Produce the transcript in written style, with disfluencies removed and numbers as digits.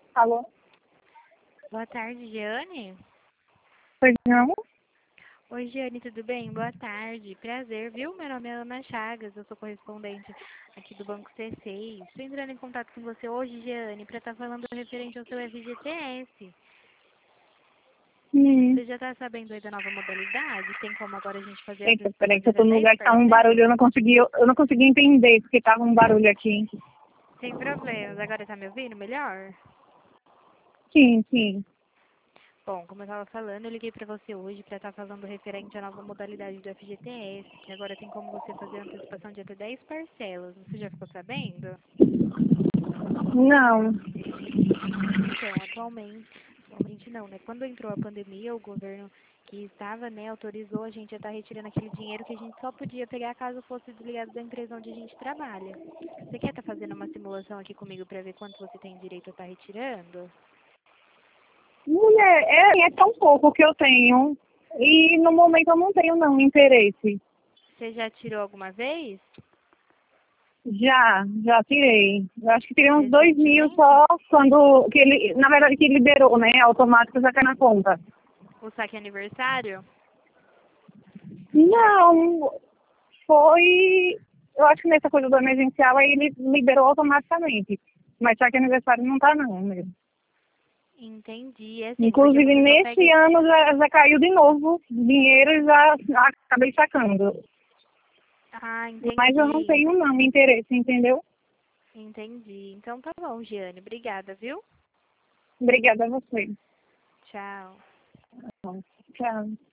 Alô? Boa tarde, Jeane. Pois não? Oi, Jeane, tudo bem? Boa tarde. Prazer, viu? Meu nome é Ana Chagas, eu sou correspondente aqui do Banco C6. Estou entrando em contato com você hoje, Jeane, para estar falando referente ao seu FGTS. Hum. Você já está sabendo aí da nova modalidade? Tem como agora a gente fazer a Eita, antecipação peraí, de que eu até tô num 10 lugar que tá um barulho, parcelas? eu não consegui entender, porque tava um barulho aqui. Sem problemas. Agora está me ouvindo melhor? Sim, sim. Bom, como eu estava falando, eu liguei para você hoje para estar falando referente à nova modalidade do FGTS, que agora tem como você fazer a antecipação de até 10 parcelas. Você já ficou sabendo? Não. Então, atualmente não, né? Quando entrou a pandemia, o governo que estava, né, autorizou a gente a estar retirando aquele dinheiro que a gente só podia pegar caso fosse desligado da empresa onde a gente trabalha. Você quer estar fazendo uma simulação aqui comigo para ver quanto você tem direito a estar retirando? Mulher, é tão pouco que eu tenho. E no momento eu não tenho não interesse. Você já tirou alguma vez? Já tirei. Eu acho que tirei uns 2.000 Recentemente? só quando que ele, na verdade que liberou, né? Automático já cai na conta. O saque aniversário? Não, foi. Eu acho que nessa coisa do emergencial aí ele liberou automaticamente. Mas só que aniversário não tá não mesmo. Entendi. É sim, porque Inclusive você só nesse pega. ano já caiu de novo dinheiro e já acabei sacando. Ah, Mas eu não entendi. tenho não interesse, entendeu? Entendi. Então tá bom, Giane. Obrigada, viu? Obrigada a você. Tchau. Tchau.